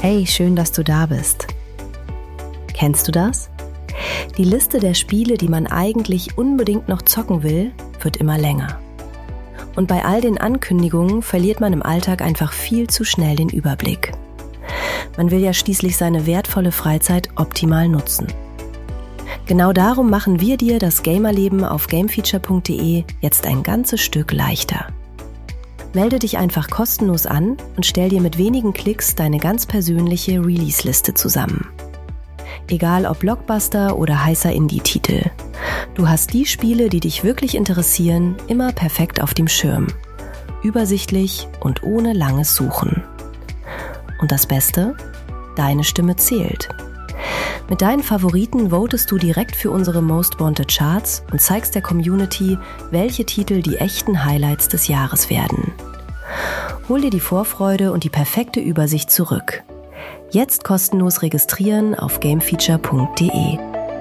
Hey, schön, dass du da bist. Kennst du das? Die Liste der Spiele, die man eigentlich unbedingt noch zocken will, wird immer länger. Und bei all den Ankündigungen verliert man im Alltag einfach viel zu schnell den Überblick. Man will ja schließlich seine wertvolle Freizeit optimal nutzen. Genau darum machen wir dir das Gamerleben auf gamefeature.de jetzt ein ganzes Stück leichter. Melde dich einfach kostenlos an und stell dir mit wenigen Klicks deine ganz persönliche Release-Liste zusammen. Egal ob Blockbuster oder heißer Indie-Titel. Du hast die Spiele, die dich wirklich interessieren, immer perfekt auf dem Schirm. Übersichtlich und ohne langes Suchen. Und das Beste? Deine Stimme zählt. Mit deinen Favoriten votest du direkt für unsere Most Wanted Charts und zeigst der Community, welche Titel die echten Highlights des Jahres werden. Hol dir die Vorfreude und die perfekte Übersicht zurück. Jetzt kostenlos registrieren auf gamefeature.de.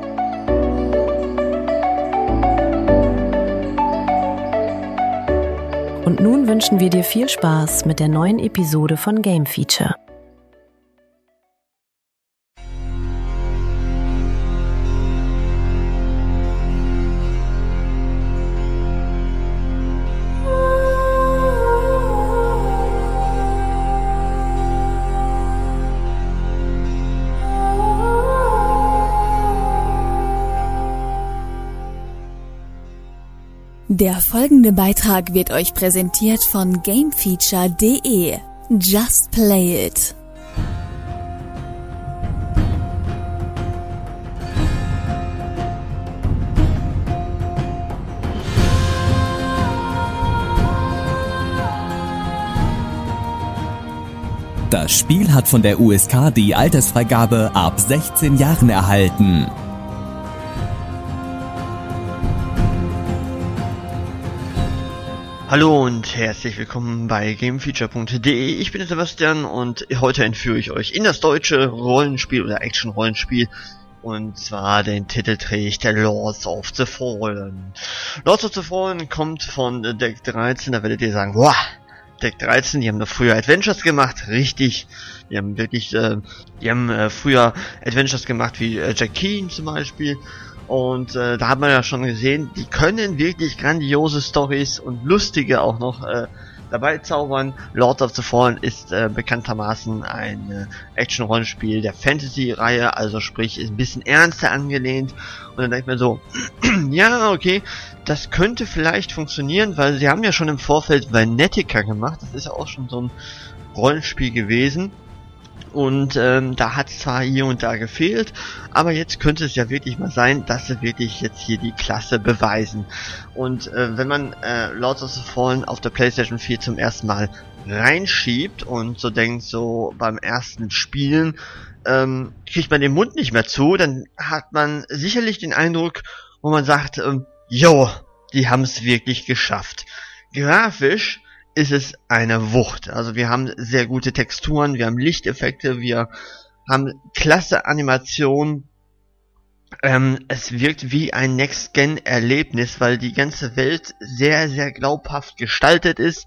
Und nun wünschen wir dir viel Spaß mit der neuen Episode von Game Feature. Der folgende Beitrag wird euch präsentiert von gamefeature.de. Just play it! Das Spiel hat von der USK die Altersfreigabe ab 16 Jahren erhalten. Hallo und herzlich willkommen bei gamefeature.de. Ich bin der Sebastian und heute entführe ich euch in das deutsche Rollenspiel oder Action-Rollenspiel. Und zwar den Titel trägt der Lords of the Fallen. Lords of the Fallen kommt von Deck 13, da werdet ihr sagen, wow, Deck 13, die haben doch früher Adventures gemacht. Richtig, die haben wirklich, früher Adventures gemacht wie Jack Keen zum Beispiel. Und da hat man ja schon gesehen, die können wirklich grandiose Stories und lustige auch noch dabei zaubern. Lords of the Fallen ist bekanntermaßen ein Action-Rollenspiel der Fantasy-Reihe, also sprich ist ein bisschen ernster angelehnt. Und dann denkt man so, ja, okay, das könnte vielleicht funktionieren, weil sie haben ja schon im Vorfeld Venetica gemacht. Das ist ja auch schon so ein Rollenspiel gewesen. Und da hat es zwar hier und da gefehlt, aber jetzt könnte es ja wirklich mal sein, dass sie wirklich jetzt hier die Klasse beweisen. Und wenn man Lords of the Fallen auf der PlayStation 4 zum ersten Mal reinschiebt und so denkt, so beim ersten Spielen kriegt man den Mund nicht mehr zu, dann hat man sicherlich den Eindruck, wo man sagt, jo, die haben es wirklich geschafft. Grafisch ist es eine Wucht. Also wir haben sehr gute Texturen, wir haben Lichteffekte, wir haben klasse Animationen. Es wirkt wie ein Next-Gen-Erlebnis, weil die ganze Welt sehr, sehr glaubhaft gestaltet ist.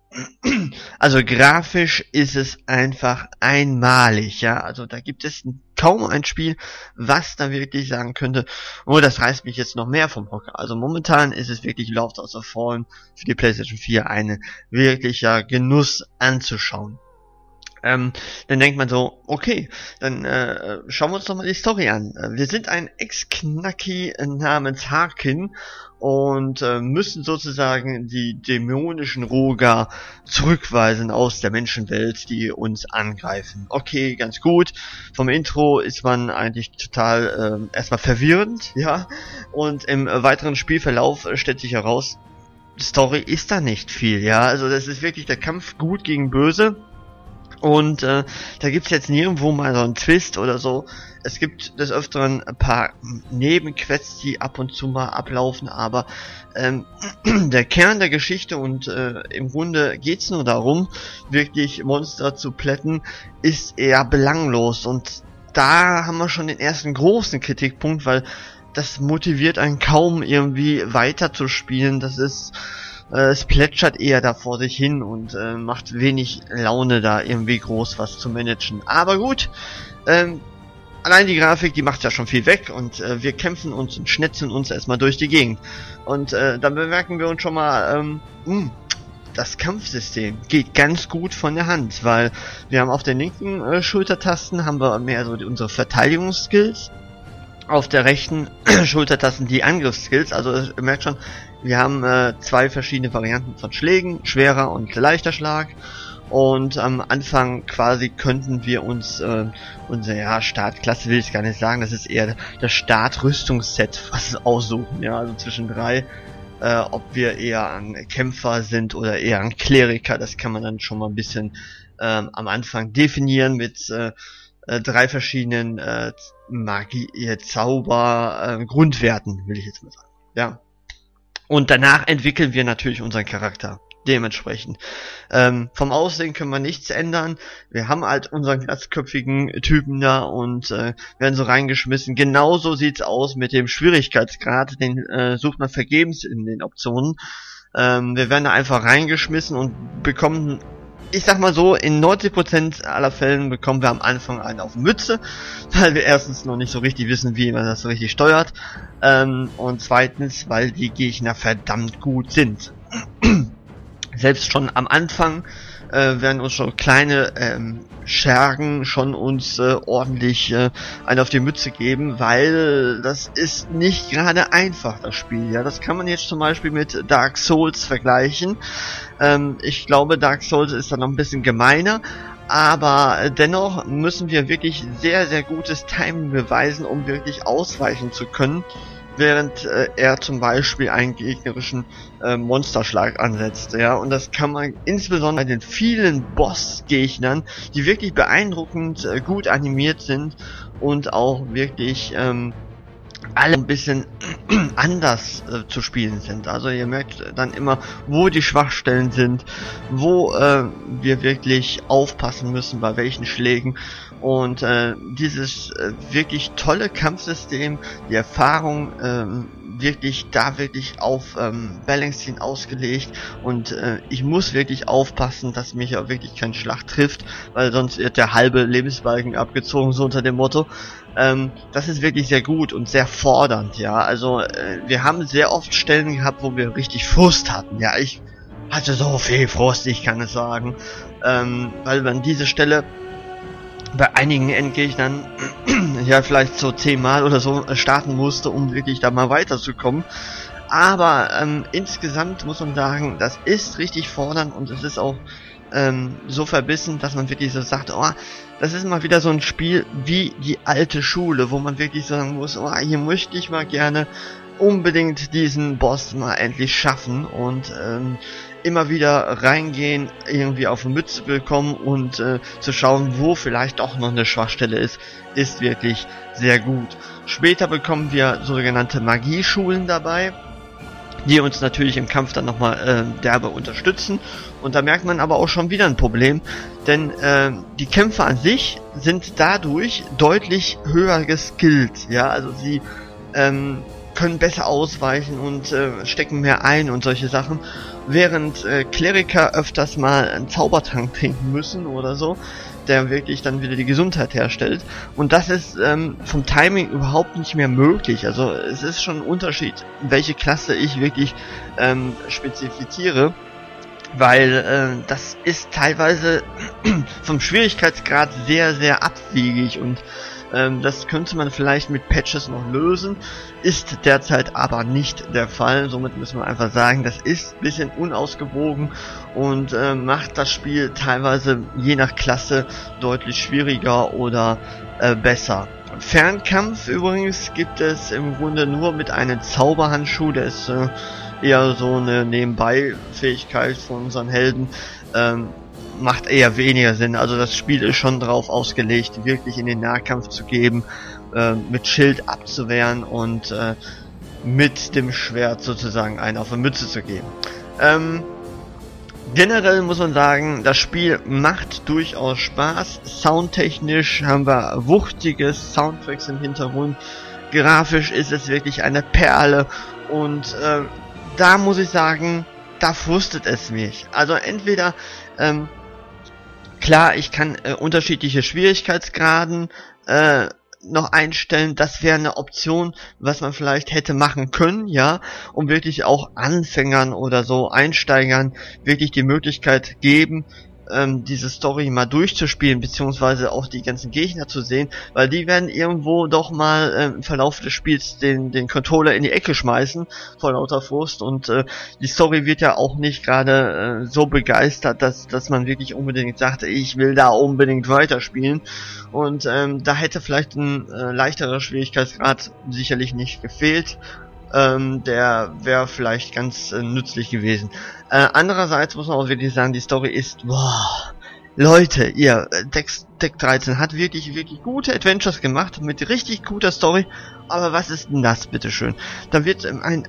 Also grafisch ist es einfach einmalig, ja. Also da gibt es kaum ein Spiel, was da wirklich sagen könnte, oh, das reißt mich jetzt noch mehr vom Hocker. Also momentan ist es wirklich Lords of the Fallen für die PlayStation 4 eine wirklicher Genuss anzuschauen. Dann denkt man so, okay, dann schauen wir uns doch mal die Story an. Wir sind ein Ex-Knacki namens Harkin und müssen sozusagen die dämonischen Rogar zurückweisen aus der Menschenwelt, die uns angreifen. Okay, ganz gut. Vom Intro ist man eigentlich total erstmal verwirrend, ja. Und im weiteren Spielverlauf stellt sich heraus, Story ist da nicht viel, ja. Also das ist wirklich der Kampf gut gegen böse. Und da gibt's jetzt nirgendwo mal so einen Twist oder so. Es gibt des Öfteren ein paar Nebenquests, die ab und zu mal ablaufen, aber der Kern der Geschichte und im Grunde geht's nur darum, wirklich Monster zu plätten, ist eher belanglos. Und da haben wir schon den ersten großen Kritikpunkt, weil das motiviert einen kaum irgendwie weiter zu spielen. Das ist Es plätschert eher da vor sich hin und macht wenig Laune, da irgendwie groß was zu managen. Aber gut, allein die Grafik, die macht ja schon viel weg und wir kämpfen uns und schnetzeln uns erstmal durch die Gegend. Und dann bemerken wir uns schon mal, das Kampfsystem geht ganz gut von der Hand, weil wir haben auf den linken Schultertasten haben wir mehr so unsere Verteidigungsskills, auf der rechten Schultertasten die Angriffsskills. Also ihr merkt schon, wir haben 2 verschiedene Varianten von Schlägen, schwerer und leichter Schlag. Und am Anfang quasi könnten wir uns unsere Startklasse will ich gar nicht sagen, das ist eher das Startrüstungsset was aussuchen, ja, also zwischen 3, ob wir eher ein Kämpfer sind oder eher ein Kleriker, das kann man dann schon mal ein bisschen am Anfang definieren mit 3 verschiedenen Magie, Zauber, Grundwerten, will ich jetzt mal sagen, ja. Und danach entwickeln wir natürlich unseren Charakter. Dementsprechend. Vom Aussehen können wir nichts ändern. Wir haben halt unseren glatzköpfigen Typen da und werden so reingeschmissen. Genauso sieht's aus mit dem Schwierigkeitsgrad. Den sucht man vergebens in den Optionen. Wir werden da einfach reingeschmissen und bekommen, ich sag mal so, in 90% aller Fällen bekommen wir am Anfang einen auf Mütze, weil wir erstens noch nicht so richtig wissen, wie man das so richtig steuert. Und zweitens, weil die Gegner verdammt gut sind. Selbst schon am Anfang werden uns schon kleine Schergen schon uns ordentlich einen auf die Mütze geben, weil das ist nicht gerade einfach, das Spiel. Ja, das kann man jetzt zum Beispiel mit Dark Souls vergleichen. Ich glaube, Dark Souls ist da noch ein bisschen gemeiner, aber dennoch müssen wir wirklich sehr, sehr gutes Timing beweisen, um wirklich ausweichen zu können, während er zum Beispiel einen gegnerischen Monsterschlag ansetzt, ja, und das kann man insbesondere bei den vielen Bossgegnern, die wirklich beeindruckend gut animiert sind und auch wirklich alle ein bisschen anders zu spielen sind. Also ihr merkt dann immer, wo die Schwachstellen sind, wo wir wirklich aufpassen müssen, bei welchen Schlägen. Und dieses wirklich tolle Kampfsystem, die Erfahrung wirklich auf Balancing ausgelegt, und ich muss wirklich aufpassen, dass mich auch wirklich kein Schlag trifft, weil sonst wird der halbe Lebensbalken abgezogen, so unter dem Motto. Das ist wirklich sehr gut und sehr fordernd, ja. Also wir haben sehr oft Stellen gehabt, wo wir richtig Frust hatten. Ja, ich hatte so viel Frust, ich kann es sagen, weil man diese Stelle bei einigen Endgegnern ja vielleicht so 10 Mal oder so starten musste, um wirklich da mal weiterzukommen. Aber insgesamt muss man sagen, das ist richtig fordernd und es ist auch so verbissen, dass man wirklich so sagt, oh, das ist mal wieder so ein Spiel wie die alte Schule, wo man wirklich sagen muss, oh, hier möchte ich mal gerne unbedingt diesen Boss mal endlich schaffen und immer wieder reingehen, irgendwie auf die Mütze bekommen und zu schauen, wo vielleicht doch noch eine Schwachstelle ist wirklich sehr gut. Später bekommen wir sogenannte Magieschulen dabei, die uns natürlich im Kampf dann nochmal derbe unterstützen. Und da merkt man aber auch schon wieder ein Problem, denn die Kämpfer an sich sind dadurch deutlich höher geskillt, ja, also sie können besser ausweichen und stecken mehr ein und solche Sachen, während Kleriker öfters mal einen Zaubertrank trinken müssen oder so, der wirklich dann wieder die Gesundheit herstellt, und das ist vom Timing überhaupt nicht mehr möglich. Also es ist schon ein Unterschied, welche Klasse ich wirklich spezifiziere, weil das ist teilweise vom Schwierigkeitsgrad sehr, sehr abwiegig, und das könnte man vielleicht mit Patches noch lösen, ist derzeit aber nicht der Fall. Somit müssen wir einfach sagen, das ist ein bisschen unausgewogen und macht das Spiel teilweise je nach Klasse deutlich schwieriger oder besser. Fernkampf übrigens gibt es im Grunde nur mit einem Zauberhandschuh, der ist eher so eine Nebenbei-Fähigkeit von unseren Helden, macht eher weniger Sinn. Also das Spiel ist schon darauf ausgelegt, wirklich in den Nahkampf zu geben, mit Schild abzuwehren und mit dem Schwert sozusagen einen auf die Mütze zu geben. Generell muss man sagen, das Spiel macht durchaus Spaß. Soundtechnisch haben wir wuchtige Soundtracks im Hintergrund. Grafisch ist es wirklich eine Perle, und da muss ich sagen, da frustet es mich. Also entweder, klar, ich kann unterschiedliche Schwierigkeitsgraden noch einstellen, das wäre eine Option, was man vielleicht hätte machen können, ja, um wirklich auch Anfängern oder so Einsteigern wirklich die Möglichkeit geben, diese Story mal durchzuspielen, beziehungsweise auch die ganzen Gegner zu sehen, weil die werden irgendwo doch mal im Verlauf des Spiels den Controller in die Ecke schmeißen, vor lauter Frust, und die Story wird ja auch nicht gerade so begeistert, dass man wirklich unbedingt sagt, ich will da unbedingt weiterspielen, und da hätte vielleicht ein leichterer Schwierigkeitsgrad sicherlich nicht gefehlt. Der wäre vielleicht ganz nützlich gewesen. Andererseits muss man auch wirklich sagen, die Story ist, boah, Leute, Deck 13 hat wirklich gute Adventures gemacht, mit richtig guter Story, aber was ist denn das, bitteschön? Da wird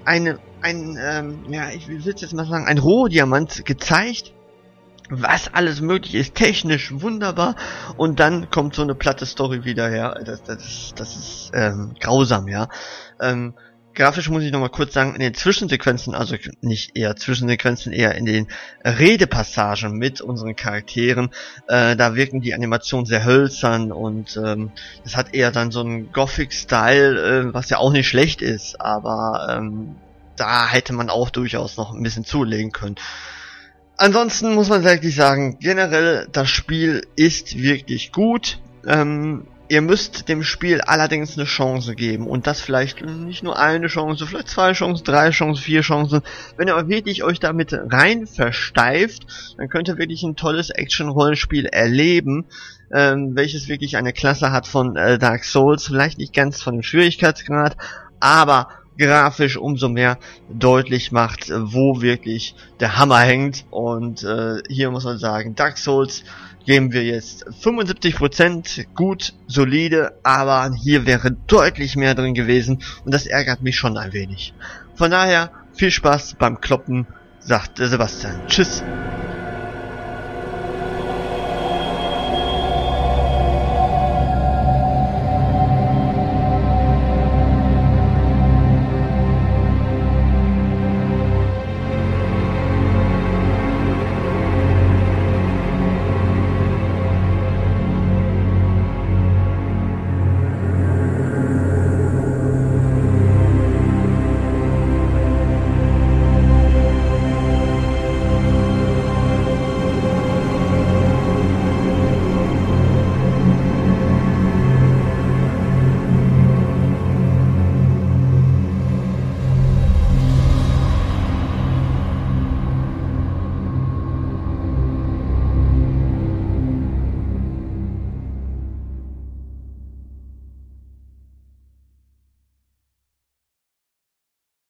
ich will jetzt mal sagen, ein Rohdiamant gezeigt, was alles möglich ist, technisch wunderbar, und dann kommt so eine platte Story wieder her. Das ist grausam, ja. Grafisch muss ich nochmal kurz sagen, in den Zwischensequenzen, also nicht eher Zwischensequenzen, eher in den Redepassagen mit unseren Charakteren, da wirken die Animationen sehr hölzern, und es hat eher dann so einen Gothic-Style, was ja auch nicht schlecht ist, aber da hätte man auch durchaus noch ein bisschen zulegen können. Ansonsten muss man wirklich sagen, generell das Spiel ist wirklich gut. Ihr müsst dem Spiel allerdings eine Chance geben, und das vielleicht nicht nur eine Chance, vielleicht 2 Chancen, 3 Chancen, 4 Chancen. Wenn ihr wirklich euch damit rein versteift, dann könnt ihr wirklich ein tolles Action-Rollenspiel erleben, welches wirklich eine Klasse hat von Dark Souls, vielleicht nicht ganz von dem Schwierigkeitsgrad, aber grafisch umso mehr deutlich macht, wo wirklich der Hammer hängt. Und hier muss man sagen, Dark Souls geben wir jetzt 75%, gut, solide, aber hier wäre deutlich mehr drin gewesen, und das ärgert mich schon ein wenig. Von daher, viel Spaß beim Kloppen, sagt der Sebastian. Tschüss.